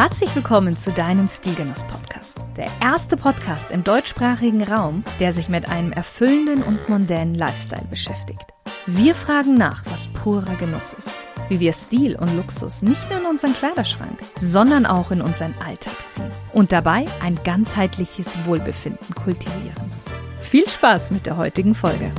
Herzlich willkommen zu deinem Stilgenuss-Podcast. Der erste Podcast im deutschsprachigen Raum, der sich mit einem erfüllenden und mondänen Lifestyle beschäftigt. Wir fragen nach, was purer Genuss ist. Wie wir Stil und Luxus nicht nur in unseren Kleiderschrank, sondern auch in unseren Alltag ziehen. Und dabei ein ganzheitliches Wohlbefinden kultivieren. Viel Spaß mit der heutigen Folge.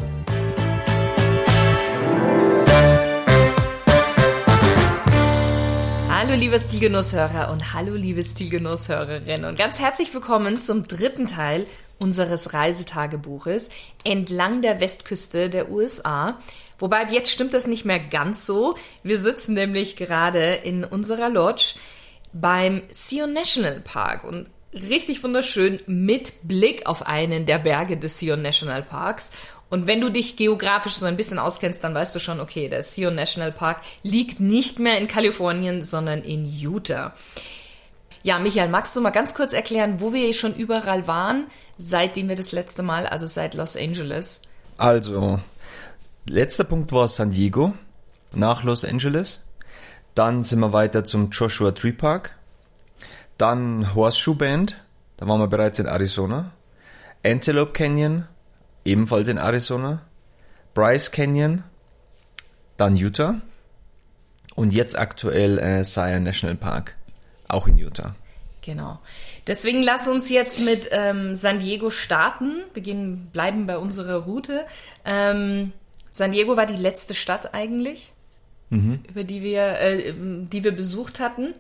Hallo liebe Stilgenusshörer und hallo liebe Stilgenusshörerinnen und ganz herzlich willkommen zum dritten Teil unseres Reisetagebuches entlang der Westküste der USA. Wobei jetzt stimmt das nicht mehr ganz so. Wir sitzen nämlich gerade in unserer Lodge beim Zion National Park und richtig wunderschön mit Blick auf einen der Berge des Zion National Parks. Und wenn du dich geografisch so ein bisschen auskennst, dann weißt du schon, okay, der Zion National Park liegt nicht mehr in Kalifornien, sondern in Utah. Ja, Michael, magst du mal ganz kurz erklären, wo wir schon überall waren, seitdem wir das letzte Mal, also seit Los Angeles? Also, letzter Punkt war San Diego, nach Los Angeles. Dann sind wir weiter zum Joshua Tree Park. Dann Horseshoe Bend, da waren wir bereits in Arizona. Antelope Canyon, ebenfalls in Arizona. Bryce Canyon, dann Utah. Und jetzt aktuell Zion National Park, auch in Utah. Genau. Deswegen lass uns jetzt mit San Diego starten. Bleiben bei unserer Route. San Diego war die letzte Stadt eigentlich, über die wir besucht hatten.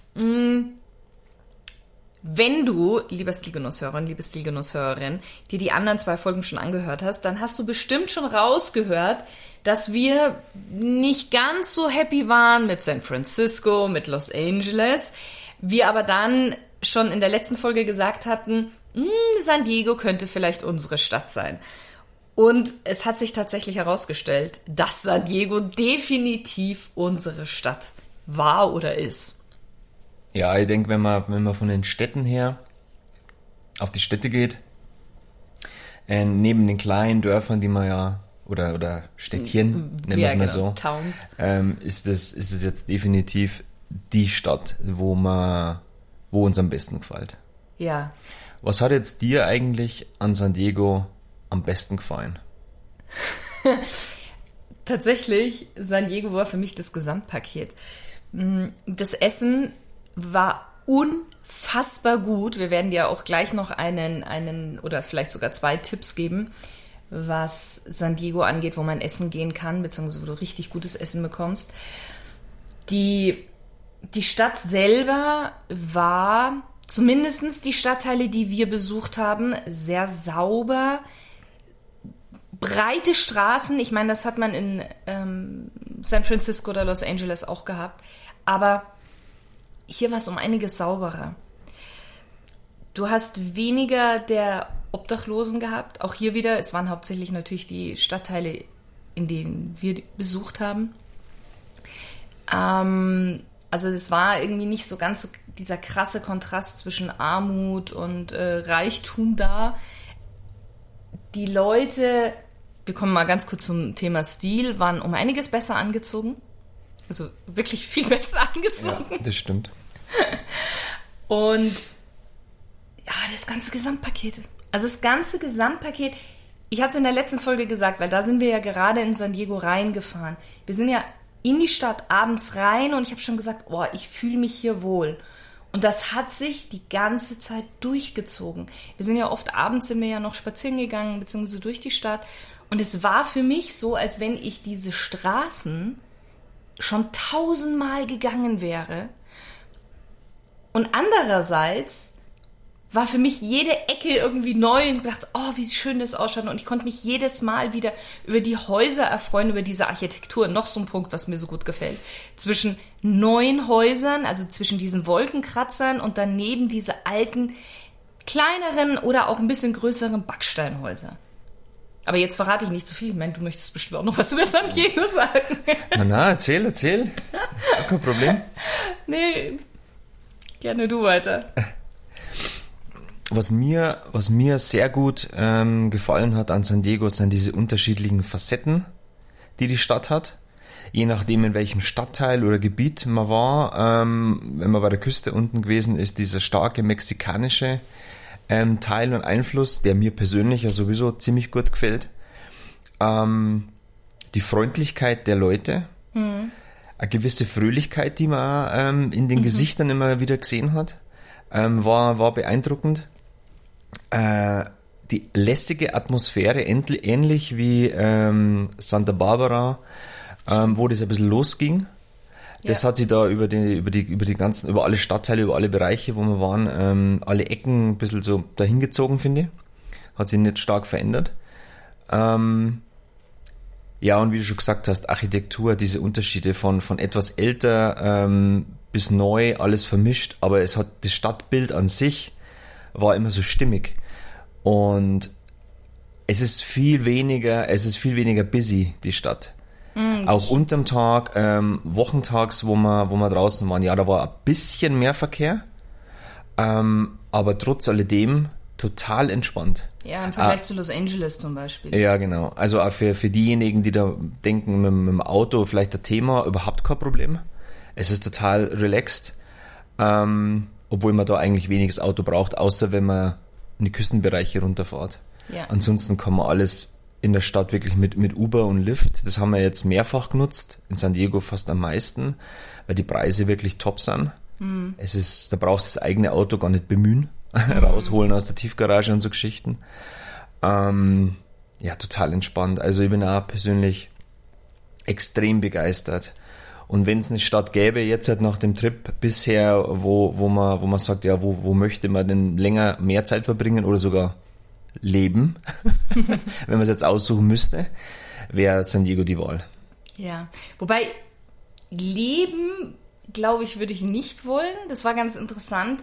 Wenn du, lieber Stilgenusshörer und liebe Stilgenusshörerin, dir die anderen 2 Folgen schon angehört hast, dann hast du bestimmt schon rausgehört, dass wir nicht ganz so happy waren mit San Francisco, mit Los Angeles. Wir aber dann schon in der letzten Folge gesagt hatten, San Diego könnte vielleicht unsere Stadt sein. Und es hat sich tatsächlich herausgestellt, dass San Diego definitiv unsere Stadt war oder ist. Ja, ich denke, wenn man von den Städten her auf die Städte geht, neben den kleinen Dörfern, die man ja, oder Städtchen, nennen wir es mal so, Towns, ist es jetzt definitiv die Stadt, wo uns am besten gefällt. Ja. Was hat jetzt dir eigentlich an San Diego am besten gefallen? Tatsächlich, San Diego war für mich das Gesamtpaket. Das Essen war unfassbar gut. Wir werden dir auch gleich noch einen oder vielleicht sogar 2 Tipps geben, was San Diego angeht, wo man essen gehen kann, beziehungsweise wo du richtig gutes Essen bekommst. Die Stadt selber war, zumindest die Stadtteile, die wir besucht haben, sehr sauber. Breite Straßen, ich meine, das hat man in San Francisco oder Los Angeles auch gehabt, aber hier war es um einiges sauberer. Du hast weniger der Obdachlosen gehabt, auch hier wieder, es waren hauptsächlich natürlich die Stadtteile, in denen wir besucht haben. Also es war irgendwie nicht so ganz so dieser krasse Kontrast zwischen Armut und Reichtum da. Die Leute, wir kommen mal ganz kurz zum Thema Stil, waren um einiges besser angezogen. Also wirklich viel besser angezogen. Ja, das stimmt. Und ja, das ganze Gesamtpaket. Also das ganze Gesamtpaket, ich hatte es in der letzten Folge gesagt, weil da sind wir ja gerade in San Diego reingefahren. Wir sind ja in die Stadt abends rein und ich habe schon gesagt, oh, ich fühle mich hier wohl. Und das hat sich die ganze Zeit durchgezogen. Wir sind ja oft abends noch spazieren gegangen, beziehungsweise durch die Stadt. Und es war für mich so, als wenn ich diese Straßen schon 1000-mal gegangen wäre. Und andererseits war für mich jede Ecke irgendwie neu und gedacht, oh, wie schön das ausschaut. Und ich konnte mich jedes Mal wieder über die Häuser erfreuen, über diese Architektur. Noch so ein Punkt, was mir so gut gefällt. Zwischen neuen Häusern, also zwischen diesen Wolkenkratzern und daneben diese alten, kleineren oder auch ein bisschen größeren Backsteinhäuser. Aber jetzt verrate ich nicht zu viel. Ich meine, du möchtest bestimmt auch noch was über San Diego sagen. Na, erzähl. Das ist auch kein Problem. Nee, gerne du weiter. Was mir sehr gut gefallen hat an San Diego, sind diese unterschiedlichen Facetten, die Stadt hat. je nachdem in welchem Stadtteil oder Gebiet man war. Wenn man bei der Küste unten gewesen ist, dieser starke mexikanische Teil und Einfluss, der mir persönlich ja sowieso ziemlich gut gefällt. Die Freundlichkeit der Leute, eine gewisse Fröhlichkeit, die man in den Gesichtern immer wieder gesehen hat, war beeindruckend. Die lässige Atmosphäre, ähnlich wie Santa Barbara, wo das ein bisschen losging. Das hat sich da über alle Stadtteile, über alle Bereiche, wo wir waren, alle Ecken ein bisschen so dahingezogen, finde ich. Hat sich nicht stark verändert. Ja, und wie du schon gesagt hast, Architektur, diese Unterschiede von etwas älter bis neu, alles vermischt, aber das Stadtbild an sich war immer so stimmig. Und es ist viel weniger busy, die Stadt. Auch unterm Tag, wochentags, wo wir draußen waren, ja, da war ein bisschen mehr Verkehr, aber trotz alledem total entspannt. Ja, im Vergleich zu Los Angeles zum Beispiel. Ja, genau. Also auch für diejenigen, die da denken, mit dem Auto vielleicht ein Thema, überhaupt kein Problem. Es ist total relaxed, obwohl man da eigentlich weniges Auto braucht, außer wenn man in die Küstenbereiche runterfährt. Ja. Ansonsten kann man alles in der Stadt wirklich mit Uber und Lyft. Das haben wir jetzt mehrfach genutzt, in San Diego fast am meisten, weil die Preise wirklich top sind. Da brauchst du das eigene Auto gar nicht bemühen, rausholen aus der Tiefgarage und so Geschichten. Ja, total entspannt. Also ich bin auch persönlich extrem begeistert. Und wenn es eine Stadt gäbe, jetzt halt nach dem Trip bisher, wo man sagt, ja, wo möchte man denn mehr Zeit verbringen oder sogar leben, wenn man es jetzt aussuchen müsste, wäre San Diego die Wahl. Ja, wobei leben, glaube ich, würde ich nicht wollen. Das war ganz interessant.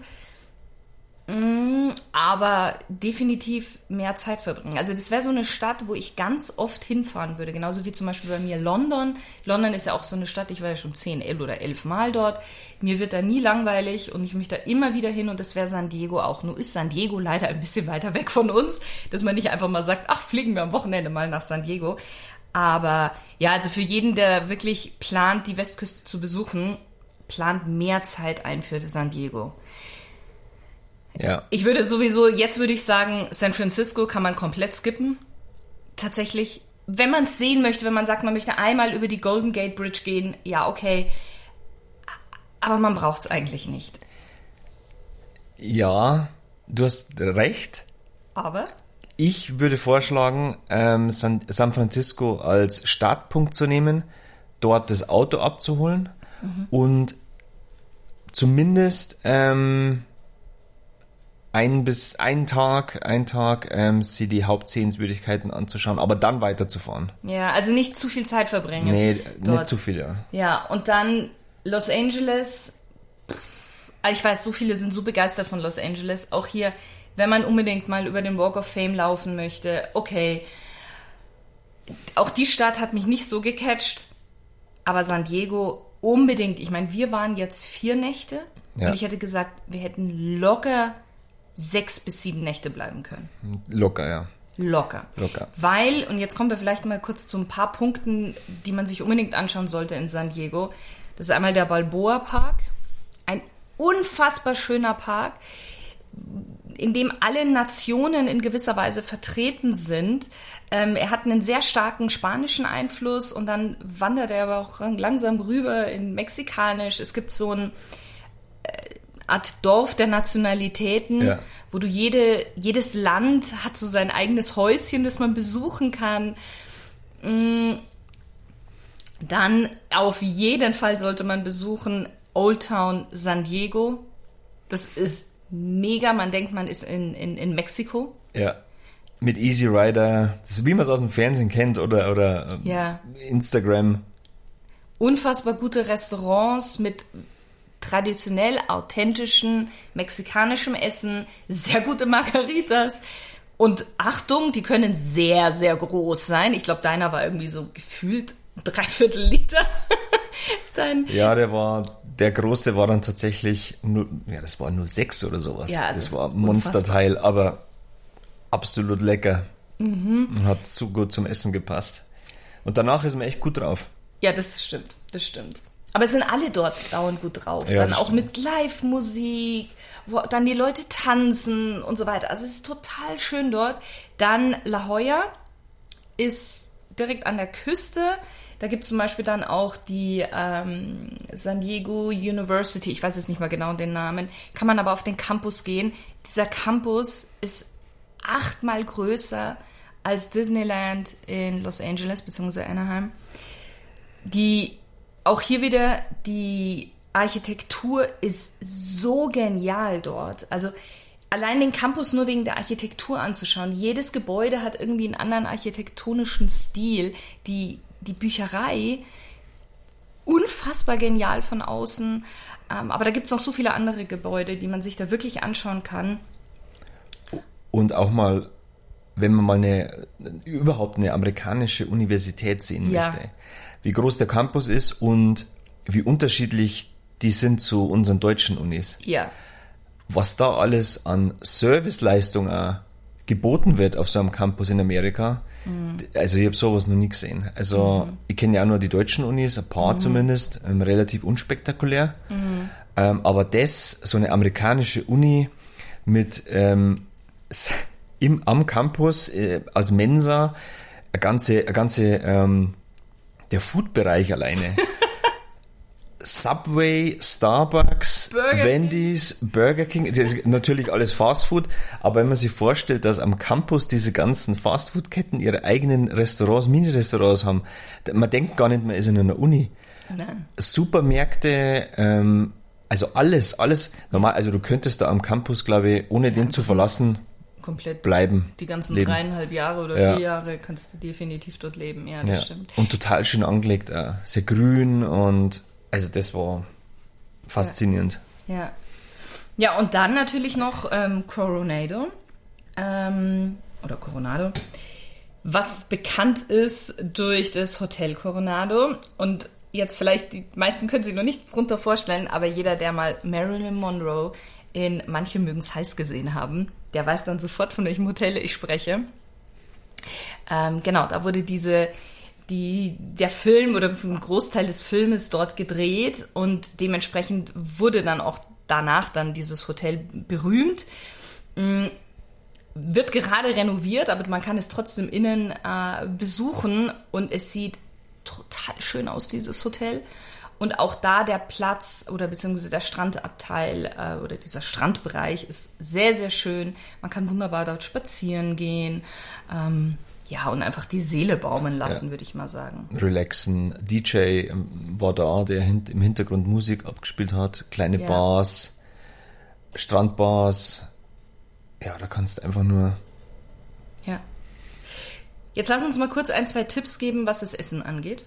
Aber definitiv mehr Zeit verbringen. Also das wäre so eine Stadt, wo ich ganz oft hinfahren würde. Genauso wie zum Beispiel bei mir London. London ist ja auch so eine Stadt, ich war ja schon 10 oder 11 Mal dort. Mir wird da nie langweilig und ich möchte da immer wieder hin und das wäre San Diego auch. Nur ist San Diego leider ein bisschen weiter weg von uns, dass man nicht einfach mal sagt, ach, fliegen wir am Wochenende mal nach San Diego. Aber ja, also für jeden, der wirklich plant, die Westküste zu besuchen, plant mehr Zeit ein für San Diego. Ja. Jetzt würde ich sagen, San Francisco kann man komplett skippen. Tatsächlich, wenn man es sehen möchte, wenn man sagt, man möchte einmal über die Golden Gate Bridge gehen, ja, okay. Aber man braucht es eigentlich nicht. Ja, du hast recht. Aber? Ich würde vorschlagen, San Francisco als Startpunkt zu nehmen, dort das Auto abzuholen und zumindest einen Tag sie die Hauptsehenswürdigkeiten anzuschauen, aber dann weiterzufahren. Ja, also nicht zu viel Zeit verbringen. Nee, dort. nicht zu viel, ja. Ja, und dann Los Angeles. Ich weiß, so viele sind so begeistert von Los Angeles. Auch hier, wenn man unbedingt mal über den Walk of Fame laufen möchte, okay. Auch die Stadt hat mich nicht so gecatcht, aber San Diego unbedingt. Ich meine, wir waren jetzt 4 Nächte und ich hätte gesagt, wir hätten locker 6 bis 7 Nächte bleiben können. Locker, ja. Locker. Weil, und jetzt kommen wir vielleicht mal kurz zu ein paar Punkten, die man sich unbedingt anschauen sollte in San Diego. Das ist einmal der Balboa Park. Ein unfassbar schöner Park, in dem alle Nationen in gewisser Weise vertreten sind. Er hat einen sehr starken spanischen Einfluss und dann wandert er aber auch langsam rüber in Mexikanisch. Es gibt so ein Art Dorf der Nationalitäten, wo du jedes Land hat so sein eigenes Häuschen, das man besuchen kann. Dann auf jeden Fall sollte man besuchen Old Town San Diego. Das ist mega, man denkt, man ist in Mexiko. Ja, mit Easy Rider, das ist, wie man es aus dem Fernsehen kennt oder Instagram. Unfassbar gute Restaurants mit traditionell authentischen mexikanischem Essen, sehr gute Margaritas und Achtung, die können sehr, sehr groß sein. Ich glaube, deiner war irgendwie so gefühlt 3/4 Liter. Der große war dann tatsächlich, das war 0,6 oder sowas. Ja, das war ein Monsterteil, aber absolut lecker. Und hat so gut zum Essen gepasst. Und danach ist man echt gut drauf. Ja, das stimmt. Aber es sind alle dort dauernd gut drauf. Ja, dann auch mit Live-Musik, wo dann die Leute tanzen und so weiter. Also es ist total schön dort. Dann La Jolla ist direkt an der Küste. Da gibt es zum Beispiel dann auch die San Diego University. Ich weiß jetzt nicht mal genau den Namen. Kann man aber auf den Campus gehen. Dieser Campus ist 8-mal größer als Disneyland in Los Angeles bzw. Anaheim. Auch hier wieder, die Architektur ist so genial dort. Also allein den Campus nur wegen der Architektur anzuschauen. Jedes Gebäude hat irgendwie einen anderen architektonischen Stil. Die Bücherei, unfassbar genial von außen. Aber da gibt es noch so viele andere Gebäude, die man sich da wirklich anschauen kann. Und auch mal, wenn man mal überhaupt eine amerikanische Universität sehen möchte, wie groß der Campus ist und wie unterschiedlich die sind zu unseren deutschen Unis. Ja. Was da alles an Serviceleistungen geboten wird auf so einem Campus in Amerika, also ich habe sowas noch nie gesehen. Also ich kenne ja auch nur die deutschen Unis, ein paar zumindest, relativ unspektakulär. Aber so eine amerikanische Uni mit am Campus als Mensa, der Food-Bereich alleine. Subway, Starbucks, Wendy's, Burger King, das ist natürlich alles Fastfood, aber wenn man sich vorstellt, dass am Campus diese ganzen Fastfood-Ketten ihre eigenen Restaurants, Mini-Restaurants haben, man denkt gar nicht, man ist in einer Uni. Nein. Supermärkte, also alles normal, also du könntest da am Campus, glaube ich, ohne den zu verlassen, komplett bleiben. Die ganzen leben. 3,5 Jahre oder 4 Jahre kannst du definitiv dort leben, ja, das stimmt. Und total schön angelegt, sehr grün und also das war faszinierend. Ja, ja und dann natürlich noch Coronado, oder Coronado, was bekannt ist durch das Hotel Coronado. Und jetzt vielleicht, die meisten können sich noch nichts drunter vorstellen, aber jeder, der mal Marilyn Monroe in Manche mögen's heiß gesehen haben, der weiß dann sofort, von welchem Hotel ich spreche. Genau, da wurde der Film oder ein Großteil des Filmes dort gedreht und dementsprechend wurde dann auch danach dann dieses Hotel berühmt. Wird gerade renoviert, aber man kann es trotzdem innen besuchen und es sieht total schön aus, dieses Hotel. Und auch da der Platz oder beziehungsweise der Strandabteil oder dieser Strandbereich ist sehr, sehr schön. Man kann wunderbar dort spazieren gehen. Und einfach die Seele baumeln lassen, würde ich mal sagen. Relaxen. DJ war da, der im Hintergrund Musik abgespielt hat. Kleine Bars, Strandbars. Ja, da kannst du einfach nur... Ja. Jetzt lass uns mal kurz 1-2 Tipps geben, was das Essen angeht.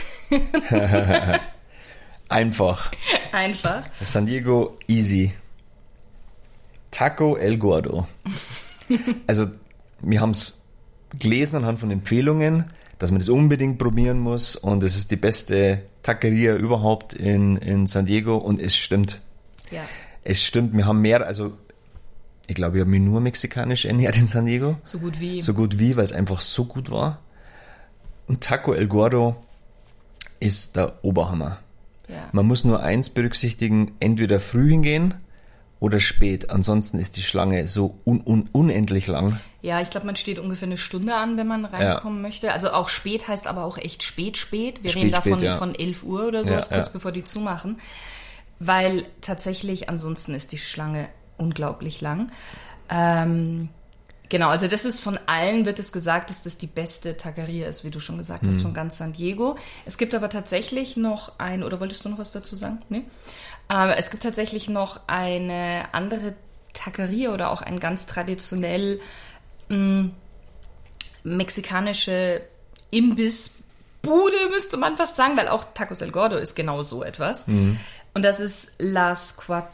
Einfach. San Diego, easy. Taco El Gordo. Also, wir haben es gelesen anhand von Empfehlungen, dass man das unbedingt probieren muss und es ist die beste Taqueria überhaupt in San Diego und es stimmt. Ja. Es stimmt, wir haben mehr, also ich glaube, ich habe mich nur mexikanisch ernährt in San Diego. So gut wie, weil es einfach so gut war. Und Taco El Gordo ist der Oberhammer. Ja. Man muss nur eins berücksichtigen, entweder früh hingehen oder spät. Ansonsten ist die Schlange so unendlich lang. Ja, ich glaube, man steht ungefähr eine Stunde an, wenn man reinkommen möchte. Also auch spät heißt aber auch echt spät. Wir reden davon von 11 Uhr oder so, kurz bevor die zumachen. Weil tatsächlich ansonsten ist die Schlange unglaublich lang. Genau, also das ist von allen, wird es gesagt, dass das die beste Taqueria ist, wie du schon gesagt hast, von ganz San Diego. Es gibt aber tatsächlich noch oder wolltest du noch was dazu sagen? Nee? Es gibt tatsächlich noch eine andere Taqueria oder auch ein ganz traditionell mexikanische Imbissbude, müsste man fast sagen, weil auch Tacos El Gordo ist genau so etwas. Und das ist Las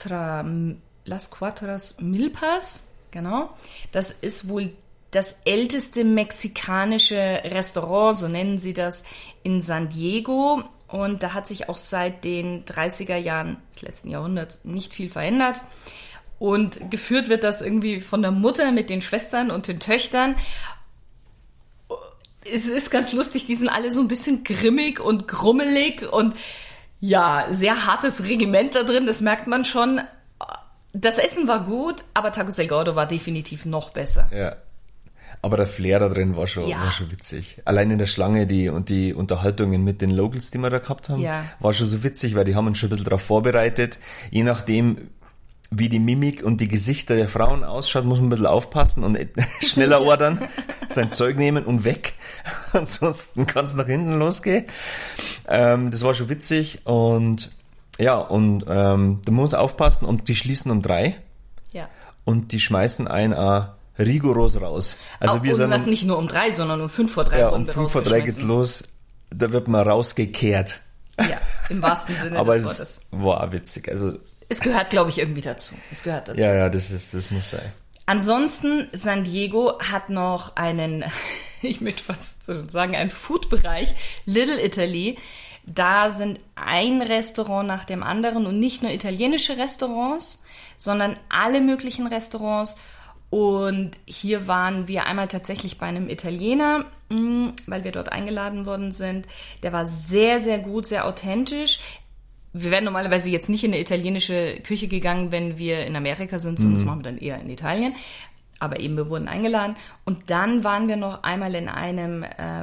Cuatras Milpas, genau. Das ist wohl das älteste mexikanische Restaurant, so nennen sie das, in San Diego. Und da hat sich auch seit den 30er Jahren des letzten Jahrhunderts nicht viel verändert. Und geführt wird das irgendwie von der Mutter mit den Schwestern und den Töchtern. es ist ganz lustig, die sind alle so ein bisschen grimmig und grummelig und ja, sehr hartes Regiment da drin, das merkt man schon. Das Essen war gut, aber Tacos El Gordo war definitiv noch besser. Ja. Aber der Flair da drin war schon witzig. Allein in der Schlange die Unterhaltungen mit den Locals, die wir da gehabt haben, war schon so witzig, weil die haben uns schon ein bisschen darauf vorbereitet. Je nachdem, wie die Mimik und die Gesichter der Frauen ausschaut, muss man ein bisschen aufpassen und schneller ordern, sein Zeug nehmen und weg. Ansonsten kann es nach hinten losgehen. Das war schon witzig und ja, und da muss man aufpassen und die schließen um 3. Ja. Und die schmeißen einen rigoros raus. Also wir sind das nicht nur um 3, sondern um 5 vor 3. Ja, um 5 vor 3 geht's los. Da wird man rausgekehrt. Ja, im wahrsten Sinne aber des Wortes. Aber es war witzig. Also es gehört, glaube ich, irgendwie dazu. Ja, das muss sein. Ansonsten, San Diego hat noch einen, ich möchte fast sagen, einen Food-Bereich, Little Italy. Da sind ein Restaurant nach dem anderen und nicht nur italienische Restaurants, sondern alle möglichen Restaurants. Und hier waren wir einmal tatsächlich bei einem Italiener, weil wir dort eingeladen worden sind. Der war sehr, sehr gut, sehr authentisch. Wir wären normalerweise jetzt nicht in eine italienische Küche gegangen, wenn wir in Amerika sind, sondern das machen wir dann eher in Italien. Aber eben, wir wurden eingeladen. Und dann waren wir noch einmal in einem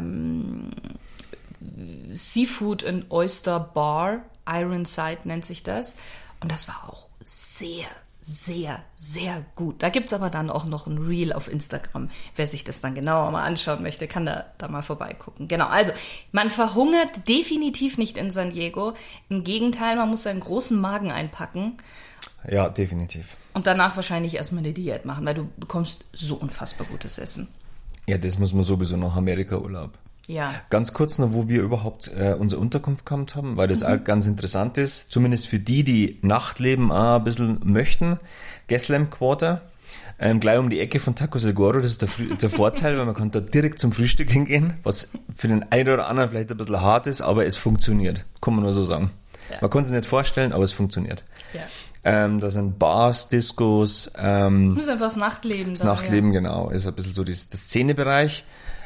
Seafood and Oyster Bar, Ironside nennt sich das. Und das war auch sehr, sehr, sehr gut. Da gibt's aber dann auch noch ein Reel auf Instagram. Wer sich das dann genauer mal anschauen möchte, kann da mal vorbeigucken. Genau, also man verhungert definitiv nicht in San Diego. Im Gegenteil, man muss seinen großen Magen einpacken. Ja, definitiv. Und danach wahrscheinlich erstmal eine Diät machen, weil du bekommst so unfassbar gutes Essen. Ja, das muss man sowieso nach Amerika-Urlaub. Ja. Ganz kurz noch, wo wir überhaupt unsere Unterkunft gehabt haben, weil das auch ganz interessant ist, zumindest für die Nachtleben auch ein bisschen möchten. Geslam Quarter, gleich um die Ecke von Tacos El Gordo, das ist der Vorteil, weil man kann dort direkt zum Frühstück hingehen, was für den einen oder anderen vielleicht ein bisschen hart ist, aber es funktioniert, kann man nur so sagen. Ja. Man kann es sich nicht vorstellen, aber es funktioniert. Ja. Da sind Bars, Discos. Das ist einfach das Nachtleben. Das Nachtleben, genau, ist ein bisschen so der Szenebereich.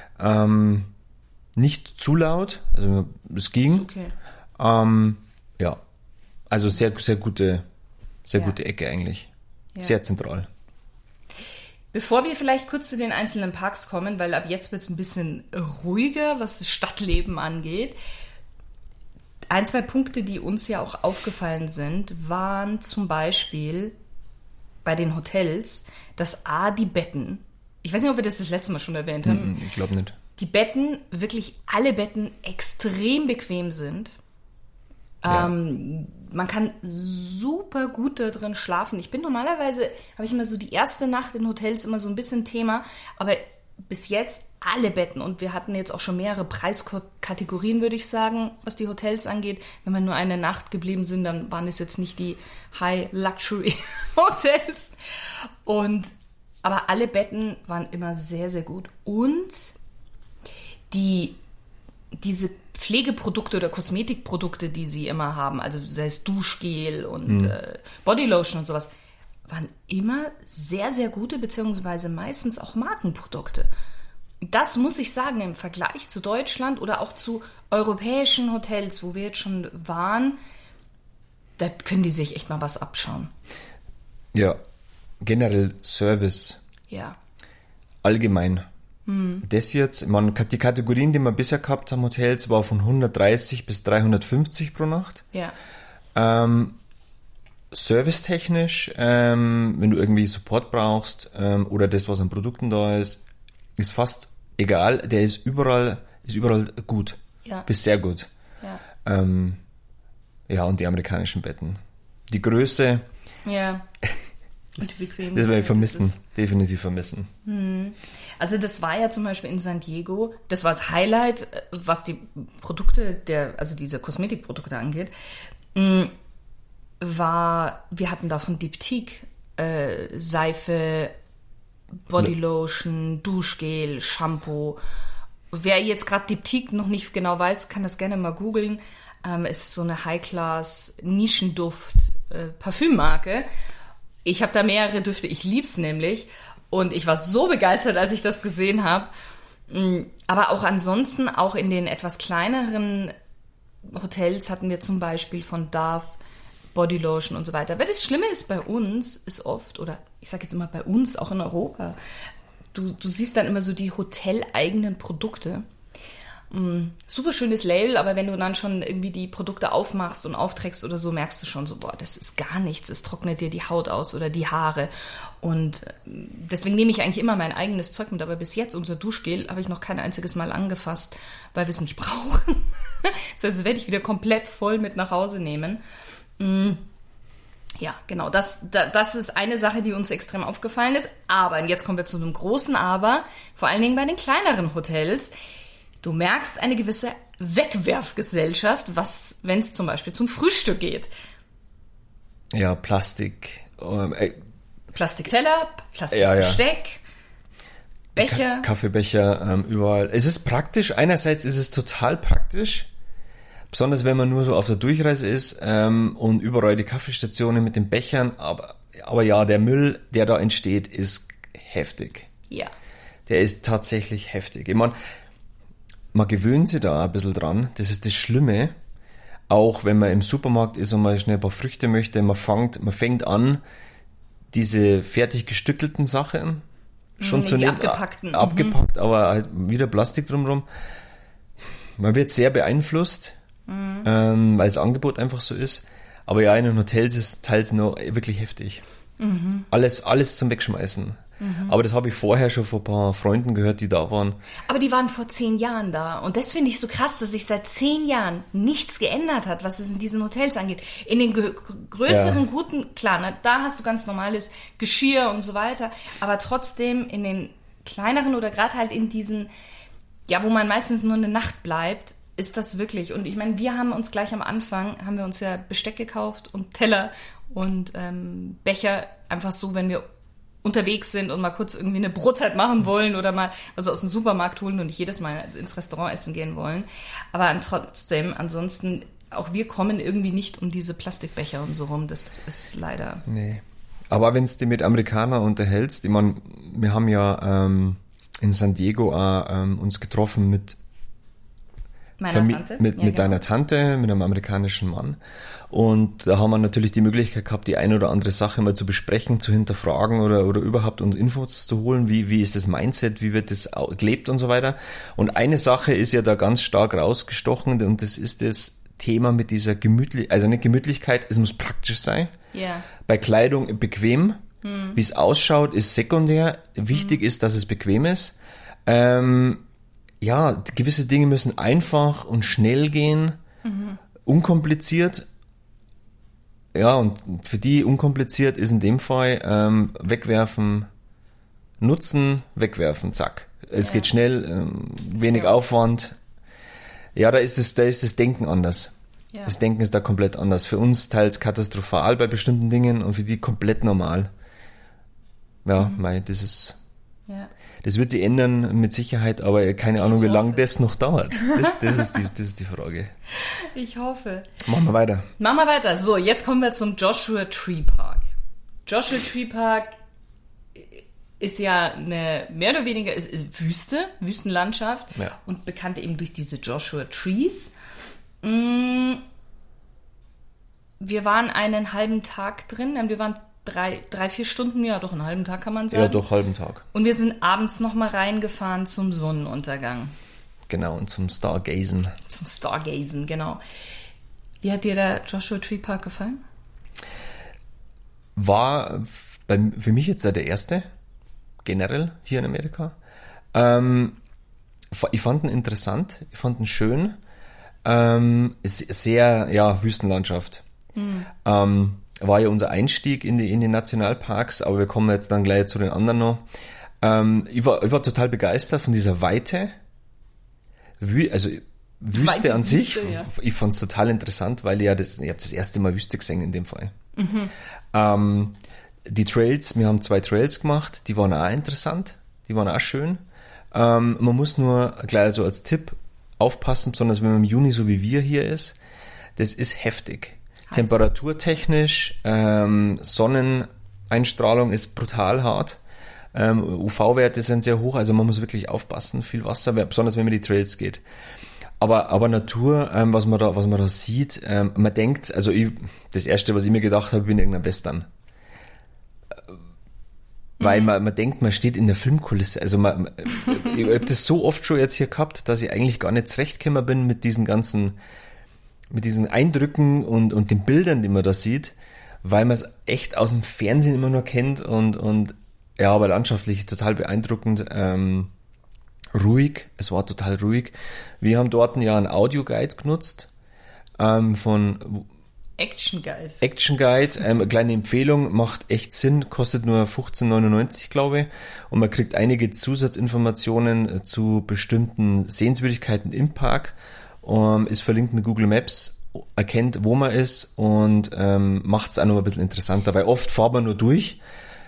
Nicht zu laut, also es ging. Okay. Ja, also sehr gute Ecke eigentlich. Ja. Sehr zentral. Bevor wir vielleicht kurz zu den einzelnen Parks kommen, weil ab jetzt wird es ein bisschen ruhiger, was das Stadtleben angeht. 1, 2 Punkte, die uns ja auch aufgefallen sind, waren zum Beispiel bei den Hotels, dass die Betten, ich weiß nicht, ob wir das letzte Mal schon erwähnt haben. Ich glaube nicht. Die Betten, wirklich alle Betten extrem bequem sind. Ja. Man kann super gut da drin schlafen. Normalerweise habe ich immer so die erste Nacht in Hotels immer so ein bisschen Thema, aber bis jetzt alle Betten und wir hatten jetzt auch schon mehrere Preiskategorien, würde ich sagen, was die Hotels angeht. Wenn wir nur eine Nacht geblieben sind, dann waren es jetzt nicht die High-Luxury-Hotels. Aber alle Betten waren immer sehr, sehr gut. Und diese Pflegeprodukte oder Kosmetikprodukte, die sie immer haben, also sei es Duschgel und Bodylotion und sowas, waren immer sehr, sehr gute, beziehungsweise meistens auch Markenprodukte. Das muss ich sagen, im Vergleich zu Deutschland oder auch zu europäischen Hotels, wo wir jetzt schon waren, da können die sich echt mal was abschauen. Ja, generell Service. Ja. Allgemein. Das jetzt, die Kategorien, die wir bisher gehabt haben, Hotels, war von 130 bis 350 pro Nacht. Ja. Servicetechnisch, wenn du irgendwie Support brauchst oder das, was an Produkten da ist fast egal. Der ist überall gut. Ja. Bis sehr gut. Ja. Ja, und die amerikanischen Betten. Die Größe. Ja. Und die Bequemlichkeit. Das werde ich vermissen. Definitiv vermissen. Also das war ja zum Beispiel in San Diego, das war das Highlight, was die Produkte, also diese Kosmetikprodukte angeht, wir hatten da von Diptyque Seife, Bodylotion, Duschgel, Shampoo. Wer jetzt gerade Diptyque noch nicht genau weiß, kann das gerne mal googeln. Es ist so eine High-Class Nischenduft Parfümmarke. Ich habe da mehrere Düfte, ich lieb's nämlich. Und ich war so begeistert, als ich das gesehen habe. Aber auch ansonsten, auch in den etwas kleineren Hotels hatten wir zum Beispiel von Dove Bodylotion und so weiter. Aber das Schlimme ist bei uns, ist oft, oder ich sage jetzt immer bei uns, auch in Europa, du siehst dann immer so die hoteleigenen Produkte. Super schönes Label, aber wenn du dann schon irgendwie die Produkte aufmachst und aufträgst oder so, merkst du schon so, boah, das ist gar nichts, es trocknet dir die Haut aus oder die Haare. Und deswegen nehme ich eigentlich immer mein eigenes Zeug mit, aber bis jetzt unser Duschgel habe ich noch kein einziges Mal angefasst, weil wir es nicht brauchen. Das heißt, das werde ich wieder komplett voll mit nach Hause nehmen. Ja, genau, das ist eine Sache, die uns extrem aufgefallen ist. Aber, und jetzt kommen wir zu einem großen Aber, vor allen Dingen bei den kleineren Hotels. Du merkst eine gewisse Wegwerfgesellschaft, wenn es zum Beispiel zum Frühstück geht. Ja, Plastik. Plastikteller, Plastikbesteck, Becher. Kaffeebecher, überall. Es ist praktisch. Einerseits ist es total praktisch. Besonders wenn man nur so auf der Durchreise ist und überall die Kaffeestationen mit den Bechern. Aber ja, der Müll, der da entsteht, ist heftig. Ja. Der ist tatsächlich heftig. Ich meine, man gewöhnt sich da ein bisschen dran. Das ist das Schlimme. Auch wenn man im Supermarkt ist und mal schnell ein paar Früchte möchte, man fängt an, diese fertig gestückelten Sachen schon zu nehmen. Abgepackt, aber halt wieder Plastik drumherum. Man wird sehr beeinflusst, weil das Angebot einfach so ist. Aber ja, in den Hotels ist teils noch wirklich heftig. Alles zum Wegschmeißen. Aber das habe ich vorher schon von ein paar Freunden gehört, die da waren. Aber die waren vor 10 Jahren da. Und das finde ich so krass, dass sich seit 10 Jahren nichts geändert hat, was es in diesen Hotels angeht. In den größeren, guten, klar, ne, da hast du ganz normales Geschirr und so weiter. Aber trotzdem in den kleineren oder gerade halt in diesen, ja, wo man meistens nur eine Nacht bleibt, ist das wirklich. Und ich meine, wir haben uns gleich am Anfang, haben wir uns ja Besteck gekauft und Teller und Becher, einfach so, wenn wir unterwegs sind und mal kurz irgendwie eine Brotzeit machen wollen oder mal was aus dem Supermarkt holen und nicht jedes Mal ins Restaurant essen gehen wollen. Aber trotzdem, ansonsten, auch wir kommen irgendwie nicht um diese Plastikbecher und so rum. Das ist leider... Nee. Aber wenn du dich mit Amerikanern unterhältst, ich meine, wir haben ja in San Diego auch, uns getroffen mit deiner Tante, mit einem amerikanischen Mann. Und da haben wir natürlich die Möglichkeit gehabt, die eine oder andere Sache mal zu besprechen, zu hinterfragen oder überhaupt uns Infos zu holen. Wie ist das Mindset? Wie wird das gelebt und so weiter? Und eine Sache ist ja da ganz stark rausgestochen und das ist das Thema mit dieser nicht Gemütlichkeit, es muss praktisch sein. Yeah. Bei Kleidung bequem. Wie es ausschaut, ist sekundär. Wichtig ist, dass es bequem ist. Ja, gewisse Dinge müssen einfach und schnell gehen, unkompliziert. Ja, und für die unkompliziert ist in dem Fall wegwerfen, nutzen, wegwerfen, zack. Es geht schnell, wenig Aufwand. Ja, da ist das Denken anders. Ja. Das Denken ist da komplett anders. Für uns teils katastrophal bei bestimmten Dingen und für die komplett normal. Ja, das ist... Ja. Das wird sich ändern mit Sicherheit, aber keine Ahnung, wie lange das noch dauert. Das ist die Frage. Ich hoffe. Machen wir weiter. So, jetzt kommen wir zum Joshua Tree Park. Joshua Tree Park ist ja eine mehr oder weniger Wüstenlandschaft und bekannt eben durch diese Joshua Trees. Wir waren einen halben Tag drin, wir waren 3-4 Stunden, ja doch, einen halben Tag kann man sagen. Ja, doch, halben Tag. Und wir sind abends nochmal reingefahren zum Sonnenuntergang. Genau, und zum Stargazen. Genau. Wie hat dir der Joshua Tree Park gefallen? War für mich jetzt der erste, generell hier in Amerika. Ich fand ihn interessant, ich fand ihn schön. Ist sehr, Wüstenlandschaft. War ja unser Einstieg in die Nationalparks, aber wir kommen jetzt dann gleich zu den anderen noch. Ich war total begeistert von dieser Weite. Wüste an sich. Ja. Ich fand es total interessant, weil ich habe das erste Mal Wüste gesehen in dem Fall. Die Trails, wir haben 2 Trails gemacht, die waren auch interessant, die waren auch schön. Man muss nur gleich so als Tipp aufpassen, besonders wenn man im Juni so wie wir hier ist. Das ist heftig. Heiß. Temperaturtechnisch, Sonneneinstrahlung ist brutal hart. UV-Werte sind sehr hoch, also man muss wirklich aufpassen, viel Wasser, besonders wenn man die Trails geht. Aber Natur, was man da sieht, man denkt, also das Erste, was ich mir gedacht habe, ich bin in irgendeinem Western. Weil man denkt, man steht in der Filmkulisse. Also ich habe das so oft schon jetzt hier gehabt, dass ich eigentlich gar nicht zurechtgekommen bin mit diesen Eindrücken und den Bildern, die man da sieht, weil man es echt aus dem Fernsehen immer nur kennt und ja, aber landschaftlich total beeindruckend. Ruhig, es war total ruhig. Wir haben dort ja einen Audioguide genutzt von Action Guide. Action Guide, eine kleine Empfehlung, macht echt Sinn, kostet nur 15,99 glaube ich und man kriegt einige Zusatzinformationen zu bestimmten Sehenswürdigkeiten im Park, ist verlinkt mit Google Maps, erkennt wo man ist und macht es auch noch ein bisschen interessanter, weil oft fahrt man nur durch.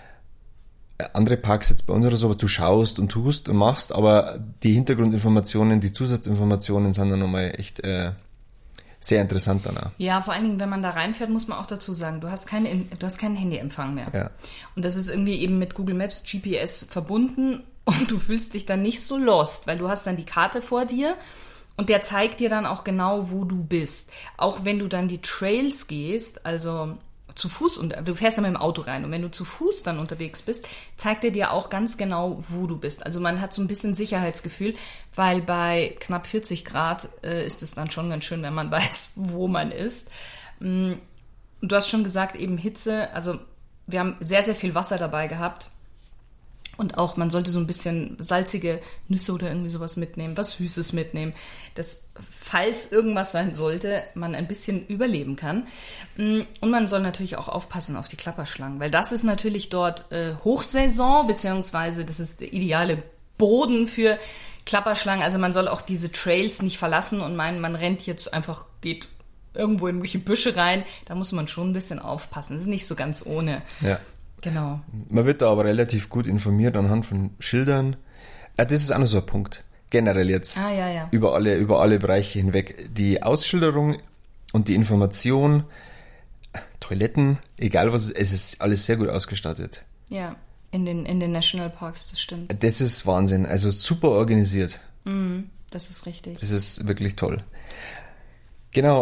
Andere Parks jetzt bei uns oder so, du schaust und tust und machst, aber die Hintergrundinformationen, die Zusatzinformationen sind dann nochmal echt sehr interessant dann auch. Ja, vor allen Dingen, wenn man da reinfährt, muss man auch dazu sagen, du hast keinen Handyempfang mehr. Ja. Und das ist irgendwie eben mit Google Maps, GPS verbunden und du fühlst dich dann nicht so lost, weil du hast dann die Karte vor dir und der zeigt dir dann auch genau, wo du bist. Auch wenn du dann die Trails gehst, also zu Fuß, und du fährst ja mit dem Auto rein und wenn du zu Fuß dann unterwegs bist, zeigt er dir auch ganz genau, wo du bist. Also man hat so ein bisschen Sicherheitsgefühl, weil bei knapp 40 Grad ist es dann schon ganz schön, wenn man weiß, wo man ist. Du hast schon gesagt, eben Hitze, also wir haben sehr, sehr viel Wasser dabei gehabt. Und auch, man sollte so ein bisschen salzige Nüsse oder irgendwie sowas mitnehmen, was Süßes mitnehmen, dass, falls irgendwas sein sollte, man ein bisschen überleben kann. Und man soll natürlich auch aufpassen auf die Klapperschlangen, weil das ist natürlich dort Hochsaison, beziehungsweise das ist der ideale Boden für Klapperschlangen. Also man soll auch diese Trails nicht verlassen und meinen, man rennt jetzt einfach, geht irgendwo in irgendwelche Büsche rein. Da muss man schon ein bisschen aufpassen. Das ist nicht so ganz ohne. Ja. Genau. Man wird da aber relativ gut informiert anhand von Schildern. Das ist auch noch so ein Punkt. Generell jetzt. Ja. Über alle Bereiche hinweg. Die Ausschilderung und die Information, Toiletten, egal was, es ist alles sehr gut ausgestattet. Ja, in den Nationalparks, das stimmt. Das ist Wahnsinn. Also super organisiert. Das ist richtig. Das ist wirklich toll. Genau.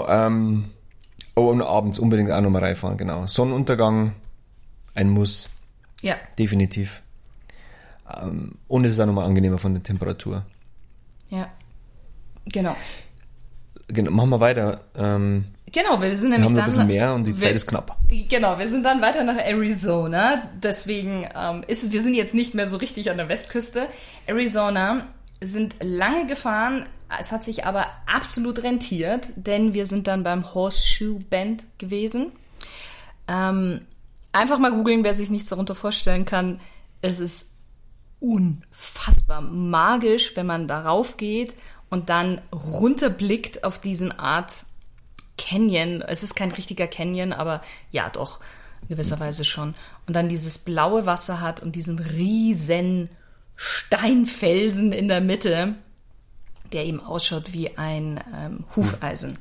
Und abends unbedingt auch nochmal reinfahren. Genau. Sonnenuntergang. Ein Muss. Ja. Definitiv. Und es ist auch nochmal angenehmer von der Temperatur. Ja. Genau. Machen wir weiter. Genau, wir sind nämlich wir haben noch dann... ein bisschen mehr und die Zeit ist knapp. Genau, wir sind dann weiter nach Arizona. Deswegen wir sind jetzt nicht mehr so richtig an der Westküste. Arizona sind lange gefahren. Es hat sich aber absolut rentiert, denn wir sind dann beim Horseshoe Bend gewesen. Einfach mal googeln, wer sich nichts darunter vorstellen kann. Es ist unfassbar magisch, wenn man darauf geht und dann runterblickt auf diesen Art Canyon. Es ist kein richtiger Canyon, aber ja doch, gewisserweise schon. Und dann dieses blaue Wasser hat und diesen riesen Steinfelsen in der Mitte, der eben ausschaut wie ein Hufeisen.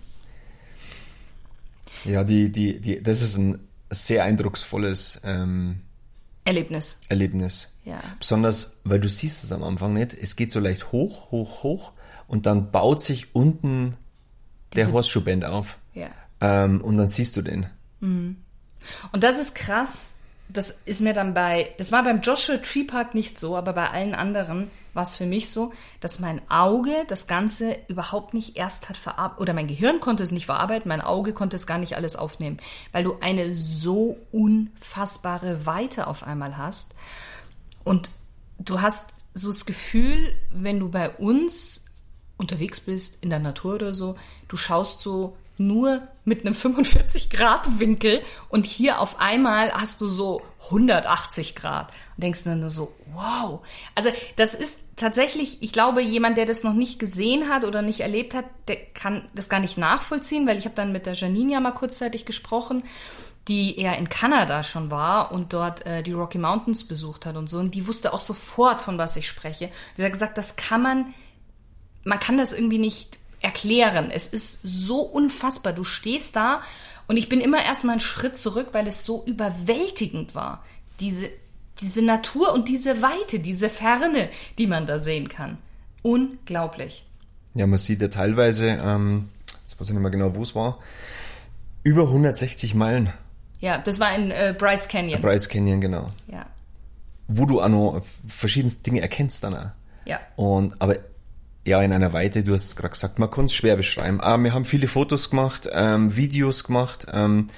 Ja, das ist ein sehr eindrucksvolles Erlebnis. Ja. Besonders, weil du siehst es am Anfang nicht, es geht so leicht hoch und dann baut sich unten der Horseshoe Bend auf. Ja. Und dann siehst du den. Und das ist krass. Das war beim Joshua Tree Park nicht so, aber bei allen anderen war es für mich so, dass mein Auge das Ganze überhaupt nicht erst hat verarbeitet, oder mein Gehirn konnte es nicht verarbeiten, mein Auge konnte es gar nicht alles aufnehmen, weil du eine so unfassbare Weite auf einmal hast. Und du hast so das Gefühl, wenn du bei uns unterwegs bist, in der Natur oder so, du schaust so nur mit einem 45-Grad-Winkel und hier auf einmal hast du so 180 Grad und denkst dann nur so, wow. Also das ist tatsächlich, ich glaube, jemand, der das noch nicht gesehen hat oder nicht erlebt hat, der kann das gar nicht nachvollziehen, weil ich habe dann mit der Janine ja mal kurzzeitig gesprochen, die eher in Kanada schon war und dort die Rocky Mountains besucht hat und so, und die wusste auch sofort, von was ich spreche. Sie hat gesagt, man kann das irgendwie nicht erklären. Es ist so unfassbar. Du stehst da und ich bin immer erstmal einen Schritt zurück, weil es so überwältigend war. Diese diese Natur und diese Weite, diese Ferne, die man da sehen kann. Unglaublich. Ja, man sieht ja teilweise, jetzt weiß ich nicht mehr genau, wo es war, über 160 Meilen. Ja, das war in Bryce Canyon. Bryce Canyon, genau. Ja. Wo du auch noch verschiedenste Dinge erkennst dann auch. Ja. Aber ja, in einer Weite, du hast es gerade gesagt, man kann es schwer beschreiben. Wir haben viele Fotos gemacht, Videos gemacht,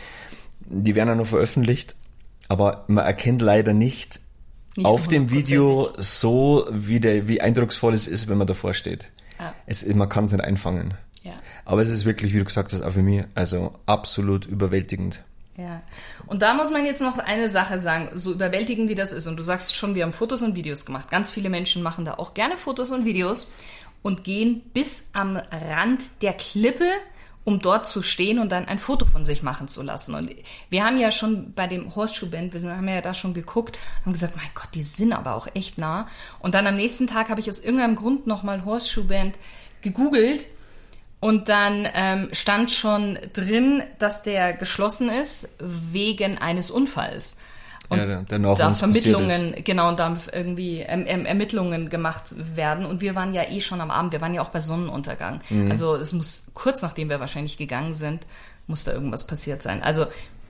die werden auch noch veröffentlicht, aber man erkennt leider nicht auf so dem Video so, wie eindrucksvoll es ist, wenn man davor steht. Ja. Man kann es nicht einfangen. Ja. Aber es ist wirklich, wie du gesagt hast, auch für mich, also absolut überwältigend. Ja, und da muss man jetzt noch eine Sache sagen, so überwältigend wie das ist. Und du sagst schon, wir haben Fotos und Videos gemacht. Ganz viele Menschen machen da auch gerne Fotos und Videos und gehen bis am Rand der Klippe, um dort zu stehen und dann ein Foto von sich machen zu lassen. Und wir haben ja schon bei dem Horseshoe Bend, haben ja da schon geguckt, haben gesagt, mein Gott, die sind aber auch echt nah. Und dann am nächsten Tag habe ich aus irgendeinem Grund nochmal Horseshoe Bend gegoogelt. Und dann stand schon drin, dass der geschlossen ist wegen eines Unfalls. Und ja, da Vermittlungen, genau, und da irgendwie Ermittlungen gemacht werden. Und wir waren ja schon am Abend, wir waren ja auch bei Sonnenuntergang. Mhm. Also es muss, kurz nachdem wir wahrscheinlich gegangen sind, muss da irgendwas passiert sein. Also,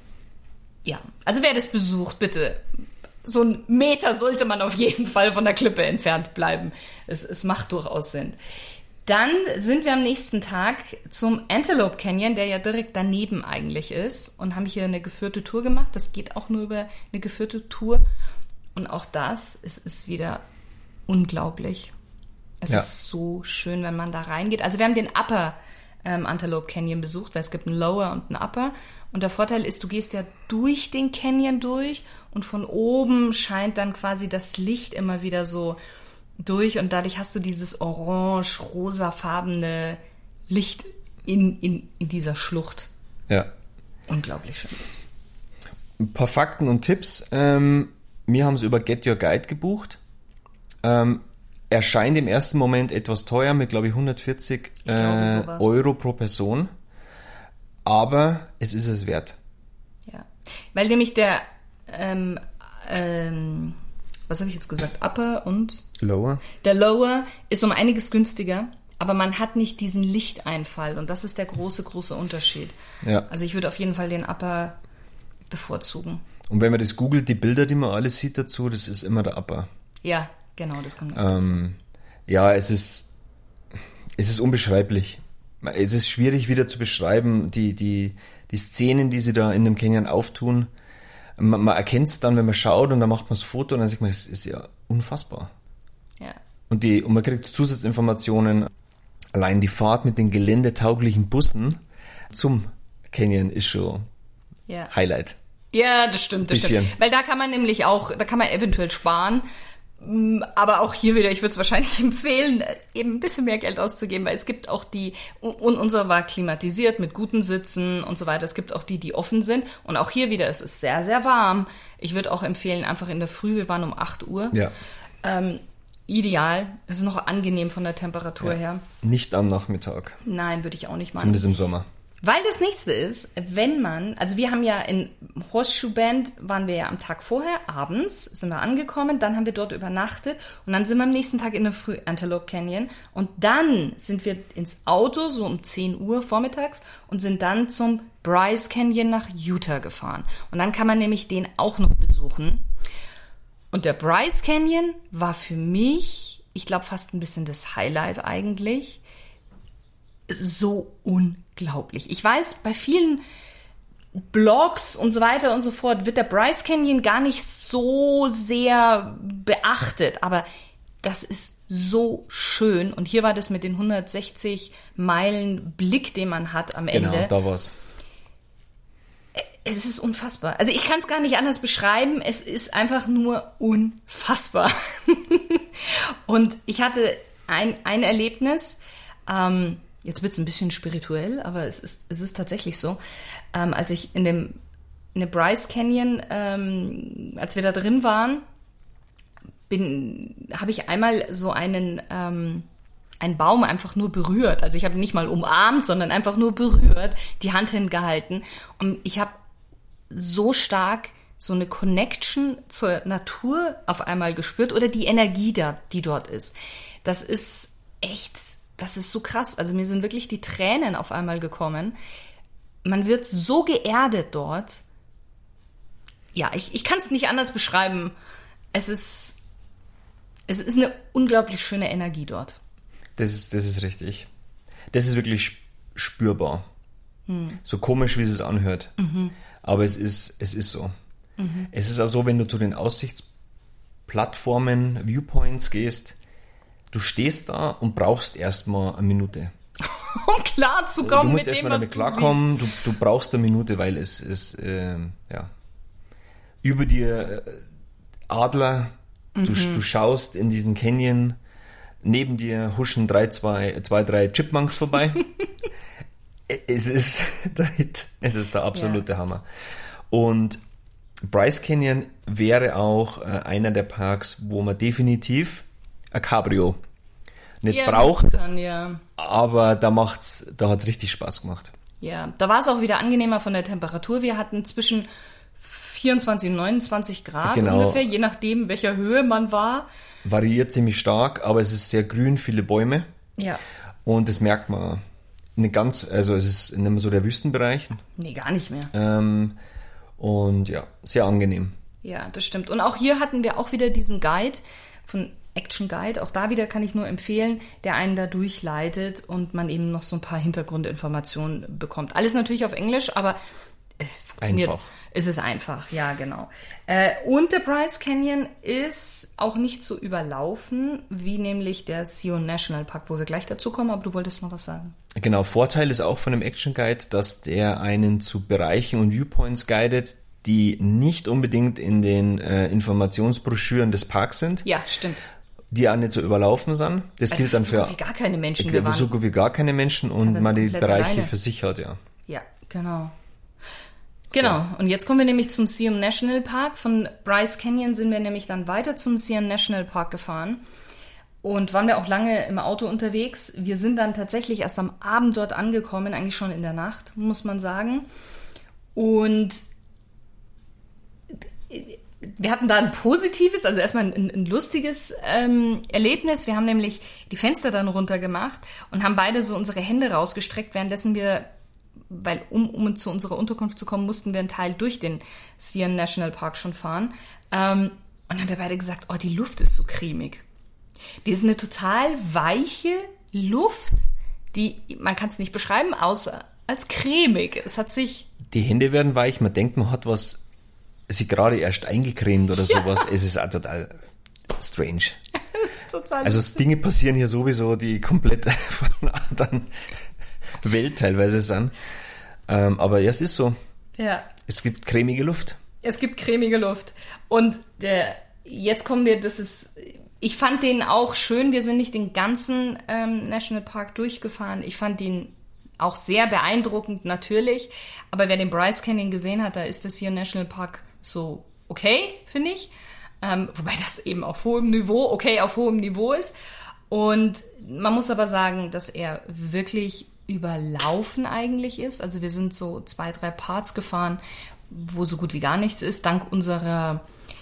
ja. Also wer das besucht, bitte, so 1 Meter sollte man auf jeden Fall von der Klippe entfernt bleiben. Es macht durchaus Sinn. Dann sind wir am nächsten Tag zum Antelope Canyon, der ja direkt daneben eigentlich ist, und haben hier eine geführte Tour gemacht. Das geht auch nur über eine geführte Tour. Und auch das, es ist wieder unglaublich. Es ist so schön, wenn man da reingeht. Also wir haben den Upper Antelope Canyon besucht, weil es gibt einen Lower und einen Upper. Und der Vorteil ist, du gehst ja durch den Canyon durch und von oben scheint dann quasi das Licht immer wieder so durch und dadurch hast du dieses orange-rosafarbene Licht in dieser Schlucht. Ja. Unglaublich schön. Ein paar Fakten und Tipps. Wir haben es über Get Your Guide gebucht. Erscheint im ersten Moment etwas teuer mit, glaube ich, 140 Euro pro Person. Aber es ist es wert. Ja, weil nämlich der was habe ich jetzt gesagt? Upper und? Lower. Der Lower ist um einiges günstiger, aber man hat nicht diesen Lichteinfall und das ist der große, große Unterschied. Ja. Also ich würde auf jeden Fall den Upper bevorzugen. Und wenn man das googelt, die Bilder, die man alles sieht dazu, das ist immer der Upper. Ja, genau, das kommt dazu. Ja, es ist unbeschreiblich. Es ist schwierig wieder zu beschreiben, die Szenen, die sie da in dem Canyon auftun. Man erkennt es dann, wenn man schaut und dann macht man das Foto und dann sagt man, es ist ja unfassbar. Ja. Und man kriegt Zusatzinformationen. Allein die Fahrt mit den geländetauglichen Bussen zum Canyon ist schon Highlight. Ja, das stimmt. Weil da kann man nämlich da kann man eventuell sparen. Aber auch hier wieder, ich würde es wahrscheinlich empfehlen, eben ein bisschen mehr Geld auszugeben, weil es gibt auch und unser war klimatisiert mit guten Sitzen und so weiter. Es gibt auch die offen sind. Und auch hier wieder, es ist sehr, sehr warm. Ich würde auch empfehlen, einfach in der Früh, wir waren um 8 Uhr. Ja. Ideal. Es ist noch angenehm von der Temperatur her. Nicht am Nachmittag. Nein, würde ich auch nicht machen. Zumindest im Sommer. Weil das nächste ist, also wir haben ja in Horseshoe Bend, waren wir ja am Tag vorher, abends sind wir angekommen, dann haben wir dort übernachtet und dann sind wir am nächsten Tag in der Früh Antelope Canyon und dann sind wir ins Auto, so um 10 Uhr vormittags und sind dann zum Bryce Canyon nach Utah gefahren. Und dann kann man nämlich den auch noch besuchen. Und der Bryce Canyon war für mich, ich glaube, fast ein bisschen das Highlight eigentlich. So unglaublich. Ich weiß, bei vielen Blogs und so weiter und so fort wird der Bryce Canyon gar nicht so sehr beachtet, aber das ist so schön. Und hier war das mit den 160 Meilen Blick, den man hat am Ende. Genau, da war's. Es ist unfassbar. Also ich kann es gar nicht anders beschreiben. Es ist einfach nur unfassbar. Und ich hatte ein Erlebnis, jetzt wird es ein bisschen spirituell, aber es ist tatsächlich so. Als ich in dem Bryce Canyon, als wir da drin waren, habe ich einmal so einen Baum einfach nur berührt. Also ich habe ihn nicht mal umarmt, sondern einfach nur berührt, die Hand hingehalten. Und ich habe so stark so eine Connection zur Natur auf einmal gespürt oder die Energie da, die dort ist. Das ist so krass. Also mir sind wirklich die Tränen auf einmal gekommen. Man wird so geerdet dort. Ja, ich kann es nicht anders beschreiben. Es ist eine unglaublich schöne Energie dort. Das ist richtig. Das ist wirklich spürbar. So komisch, wie es anhört. Aber es ist so. Es ist auch so, wenn du zu den Aussichtsplattformen, Viewpoints gehst, du stehst da und brauchst erstmal eine Minute. Um klarzukommen. Du musst erstmal damit klarkommen, du brauchst eine Minute, weil es ist, über dir Adler, du schaust in diesen Canyon, neben dir huschen drei Chipmunks vorbei. Es ist der Hit, es ist der absolute Hammer. Und Bryce Canyon wäre auch einer der Parks, wo man definitiv ein Cabrio nicht braucht, aber da hat's richtig Spaß gemacht. Ja, da war es auch wieder angenehmer von der Temperatur. Wir hatten zwischen 24 und 29 Grad ungefähr, je nachdem, in welcher Höhe man war. Variiert ziemlich stark, aber es ist sehr grün, viele Bäume. Ja. Und das merkt man nicht ganz, also es ist nicht mehr so der Wüstenbereich. Nee, gar nicht mehr. Und ja, sehr angenehm. Ja, das stimmt. Und auch hier hatten wir auch wieder diesen Guide von Action Guide. Auch da wieder kann ich nur empfehlen, der einen da durchleitet und man eben noch so ein paar Hintergrundinformationen bekommt. Alles natürlich auf Englisch, aber funktioniert. Einfach. Es ist einfach, ja, genau. Und der Bryce Canyon ist auch nicht so überlaufen, wie nämlich der Zion National Park, wo wir gleich dazu kommen, aber du wolltest noch was sagen. Genau, Vorteil ist auch von dem Action Guide, dass der einen zu Bereichen und Viewpoints guidet, die nicht unbedingt in den Informationsbroschüren des Parks sind. Ja, stimmt. Die auch nicht so überlaufen sind. Das gilt dann für so gut wie gar keine Menschen. So gut wie gar keine Menschen und man die Bereiche alleine für sich hat, ja. Ja, genau. Genau, und jetzt kommen wir nämlich zum Zion National Park. Von Bryce Canyon sind wir nämlich dann weiter zum Zion National Park gefahren und waren wir auch lange im Auto unterwegs. Wir sind dann tatsächlich erst am Abend dort angekommen, eigentlich schon in der Nacht, muss man sagen. Und wir hatten da ein positives, also erstmal ein lustiges Erlebnis. Wir haben nämlich die Fenster dann runtergemacht und haben beide so unsere Hände rausgestreckt, währenddessen wir, weil um zu unserer Unterkunft zu kommen, mussten wir einen Teil durch den Zion National Park schon fahren. Und haben wir beide gesagt, oh, die Luft ist so cremig. Die ist eine total weiche Luft, man kann es nicht beschreiben, außer als cremig. Es hat sich... Die Hände werden weich, man denkt, man hat was, sie gerade erst eingecremt oder sowas. Es ist auch total strange. Das ist total also lustig. Dinge passieren hier sowieso, die komplett von einer anderen Welt teilweise sind. Aber ja, es ist so. Ja. Es gibt cremige Luft. Es gibt cremige Luft. Und jetzt kommen wir, ich fand den auch schön. Wir sind nicht den ganzen Nationalpark durchgefahren. Ich fand den auch sehr beeindruckend, natürlich. Aber wer den Bryce Canyon gesehen hat, da ist das hier Nationalpark so okay, finde ich. Wobei das eben auf hohem Niveau ist. Und man muss aber sagen, dass er wirklich überlaufen eigentlich ist. Also wir sind so 2-3 Parts gefahren, wo so gut wie gar nichts ist, dank unserer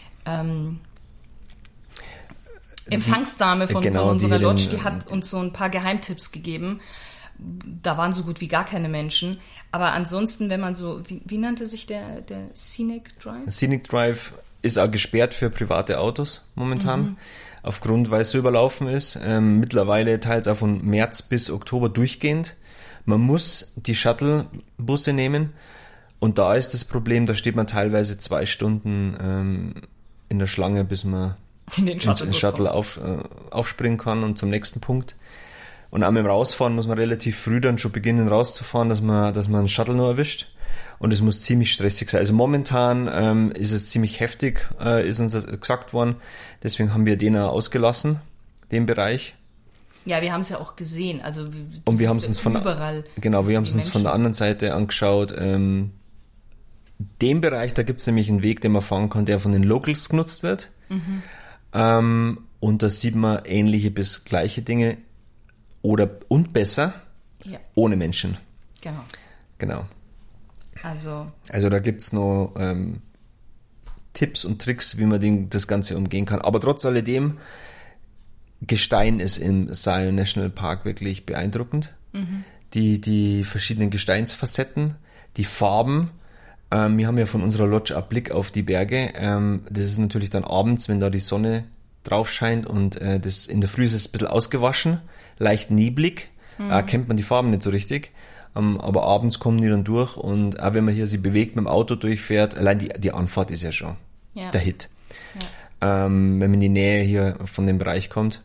Empfangsdame von unserer Lodge, die hat uns so ein paar Geheimtipps gegeben. Da waren so gut wie gar keine Menschen. Aber ansonsten, wenn man so, wie nannte sich der Scenic Drive? Scenic Drive ist auch gesperrt für private Autos momentan, aufgrund, weil es so überlaufen ist. Mittlerweile teils auch von März bis Oktober durchgehend. Man muss die Shuttle-Busse nehmen und da ist das Problem, da steht man teilweise 2 Stunden in der Schlange, bis man ins Shuttle aufspringen kann und zum nächsten Punkt. Und auch beim Rausfahren muss man relativ früh dann schon beginnen rauszufahren, dass man einen Shuttle noch erwischt. Und es muss ziemlich stressig sein. Also momentan ist es ziemlich heftig, ist uns das gesagt worden. Deswegen haben wir den auch ausgelassen, den Bereich. Ja, wir haben es ja auch gesehen. Also und wir haben es uns von der anderen Seite angeschaut. Den Bereich, da gibt es nämlich einen Weg, den man fahren kann, der von den Locals genutzt wird. Und da sieht man ähnliche bis gleiche Dinge und besser ohne Menschen. Genau. Also da gibt's noch Tipps und Tricks, wie man das Ganze umgehen kann. Aber trotz alledem, Gestein ist im Zion National Park wirklich beeindruckend. Die verschiedenen Gesteinsfacetten, die Farben. Wir haben ja von unserer Lodge einen Blick auf die Berge. Das ist natürlich dann abends, wenn da die Sonne drauf scheint und das in der Früh ist es ein bisschen ausgewaschen, leicht neblig, kennt man die Farben nicht so richtig. Aber abends kommen die dann durch und auch wenn man hier sie bewegt, mit dem Auto durchfährt, allein die Anfahrt ist ja schon der Hit. Ja. Wenn man in die Nähe hier von dem Bereich kommt,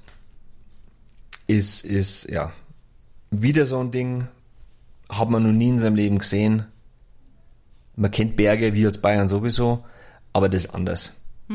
ist ja wieder so ein Ding, hat man noch nie in seinem Leben gesehen. Man kennt Berge, wie als Bayern sowieso, aber das ist anders.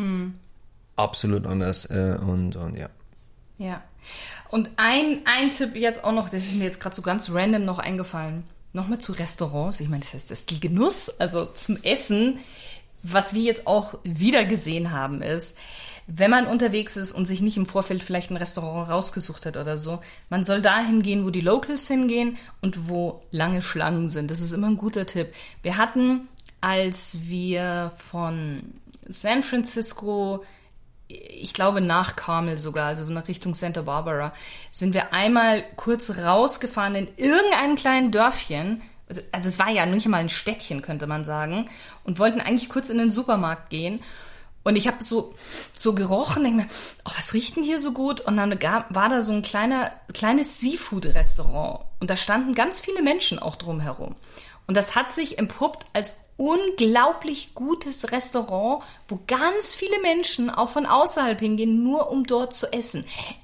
Absolut anders und ja. Ja. Und ein Tipp jetzt auch noch, das ist mir jetzt gerade so ganz random noch eingefallen. Nochmal zu Restaurants. Ich meine, das heißt, das ist Genuss, also zum Essen. Was wir jetzt auch wieder gesehen haben, ist, wenn man unterwegs ist und sich nicht im Vorfeld vielleicht ein Restaurant rausgesucht hat oder so, man soll dahin gehen, wo die Locals hingehen und wo lange Schlangen sind. Das ist immer ein guter Tipp. Wir hatten, als wir von San Francisco, ich glaube nach Carmel sogar, also nach Richtung Santa Barbara, sind wir einmal kurz rausgefahren in irgendeinem kleinen Dörfchen. Also es war ja nicht mal ein Städtchen, könnte man sagen. Und wollten eigentlich kurz in den Supermarkt gehen. Und ich habe so gerochen, denke mir, oh, was riecht denn hier so gut? Und dann war da so ein kleines Seafood-Restaurant. Und da standen ganz viele Menschen auch drumherum. Und das hat sich entpuppt als unglaublich gutes Restaurant, wo ganz viele Menschen auch von außerhalb hingehen, nur um dort zu essen.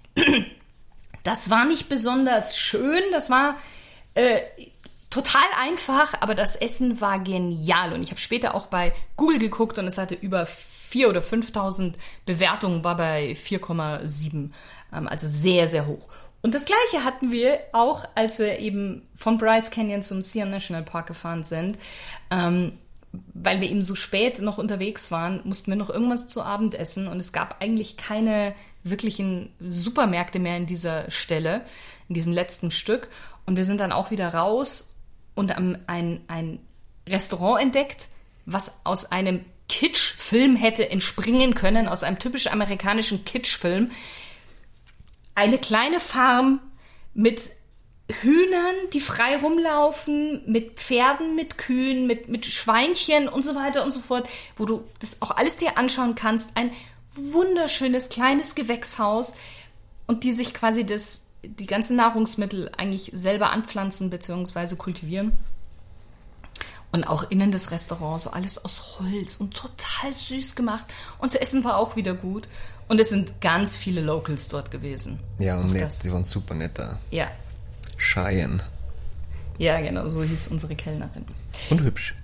Das war nicht besonders schön, das war total einfach, aber das Essen war genial. Und ich habe später auch bei Google geguckt und es hatte über 4.000 oder 5.000 Bewertungen, war bei 4,7, also sehr, sehr hoch. Und das Gleiche hatten wir auch, als wir eben von Bryce Canyon zum Zion National Park gefahren sind. Weil wir eben so spät noch unterwegs waren, mussten wir noch irgendwas zu Abend essen. Und es gab eigentlich keine wirklichen Supermärkte mehr in dieser Stelle, in diesem letzten Stück. Und wir sind dann auch wieder raus und haben ein Restaurant entdeckt, was aus einem Kitsch-Film hätte entspringen können, aus einem typisch amerikanischen Kitsch-Film. Eine kleine Farm mit Hühnern, die frei rumlaufen, mit Pferden, mit Kühen, mit Schweinchen und so weiter und so fort, wo du das auch alles dir anschauen kannst. Ein wunderschönes kleines Gewächshaus und die sich quasi die ganzen Nahrungsmittel eigentlich selber anpflanzen bzw. kultivieren. Und auch innen des Restaurants, so alles aus Holz und total süß gemacht. Und das Essen war auch wieder gut. Und es sind ganz viele Locals dort gewesen. Ja, und nett, die waren super nett da. Ja. Cheyenne. Ja, genau, so hieß unsere Kellnerin. Und hübsch.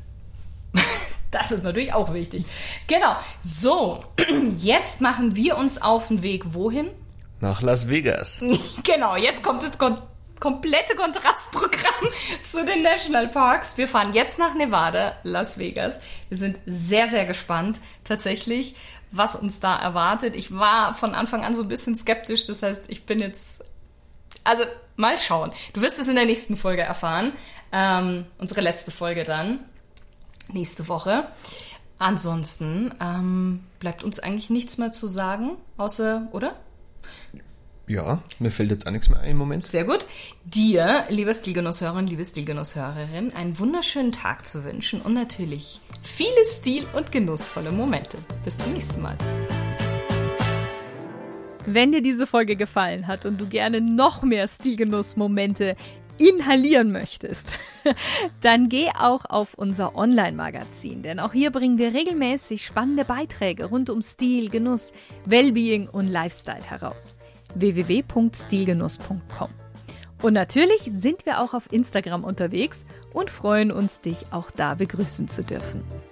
Das ist natürlich auch wichtig. Genau, so, jetzt machen wir uns auf den Weg wohin? Nach Las Vegas. Genau, jetzt kommt das komplette Kontrastprogramm zu den Nationalparks. Wir fahren jetzt nach Nevada, Las Vegas. Wir sind sehr, sehr gespannt tatsächlich, was uns da erwartet. Ich war von Anfang an so ein bisschen skeptisch, das heißt, ich bin jetzt... Also, mal schauen. Du wirst es in der nächsten Folge erfahren. Unsere letzte Folge dann. Nächste Woche. Ansonsten bleibt uns eigentlich nichts mehr zu sagen, außer, oder? Ja, mir fällt jetzt auch nichts mehr ein im Moment. Sehr gut. Dir, liebe Stilgenusshörerin, liebe Stilgenusshörerin, einen wunderschönen Tag zu wünschen und natürlich viele stil- und genussvolle Momente. Bis zum nächsten Mal. Wenn dir diese Folge gefallen hat und du gerne noch mehr Stilgenuss-Momente inhalieren möchtest, dann geh auch auf unser Online-Magazin, denn auch hier bringen wir regelmäßig spannende Beiträge rund um Stil, Genuss, Wellbeing und Lifestyle heraus. www.stilgenuss.com. Und natürlich sind wir auch auf Instagram unterwegs und freuen uns, dich auch da begrüßen zu dürfen.